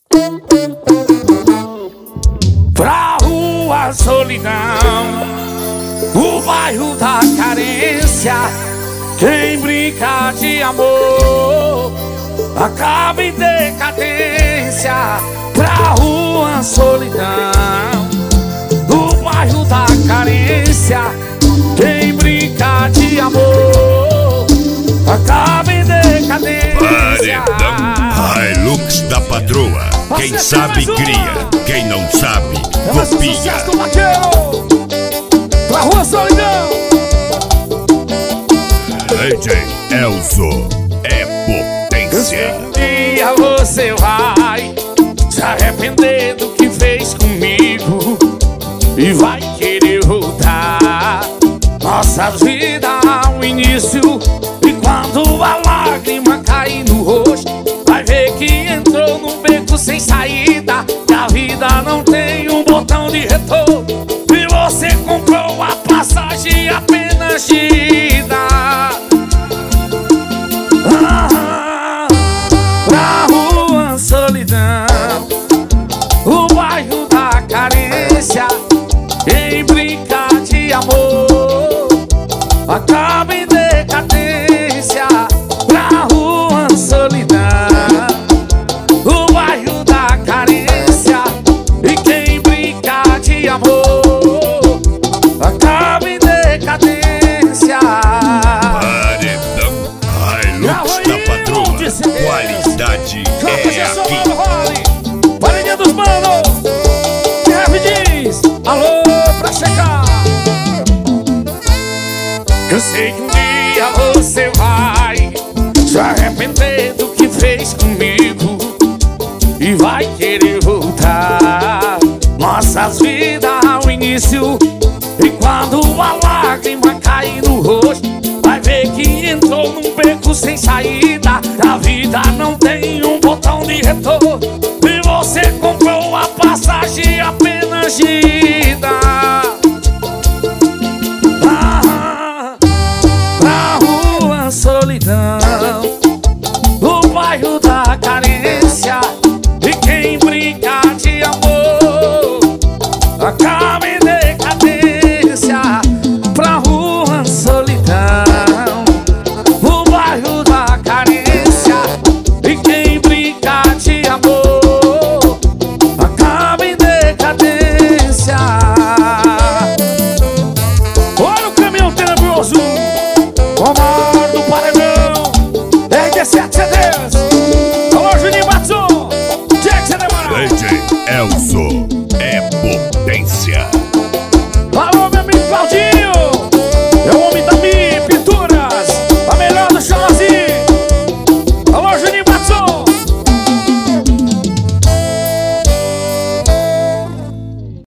Pra rua solidão, o bairro da carência. Quem brinca de amor acaba em decadência. Pra rua solidão, o bairro da carência. Quem brinca de amor acaba em decadência. Paredão Hilux da Patroa. Quem sabe cria, quem não sabe copia. Sucesso do vaqueiro. Pra rua solidão. DJ Elzo é potência. Um dia você vai se arrepender do que fez comigo e vai querer voltar nossas vidas ao início. E quando a lágrima cair no rosto, vai ver que entrou num beco sem saída, que a vida não tem um botão de retorno, e você comprou a passagem apenas de ida. Pra rua solidão, o bairro da carência. Quem brinca de amor acaba em decadência. Pra rua solidão, o bairro da carência. E quem brinca de amor acaba em decadência. Paredão Hilux da Patroa. Qualidade é aqui. Paredinha dos manos, que diz alô pra checar. Eu sei que um dia você vai se arrepender do que fez comigo e vai querer voltar nossas vidas ao início. E quando a lágrima cair no rosto, vai ver que entrou num beco sem saída. A vida não tem um botão de retorno, e você comprou a passagem apenas de ida. Pra rua solidão, o bairro da carência. E quem brinca de amor acaba em decadência. Pra rua solidão, o bairro da carência. E quem brinca de amor acaba em decadência. Olha o caminhão tenebroso, Omar do Paredão, RD7 CDs. Alô, Juninho Batson, Jack, você demora. DJ Elzo é potência.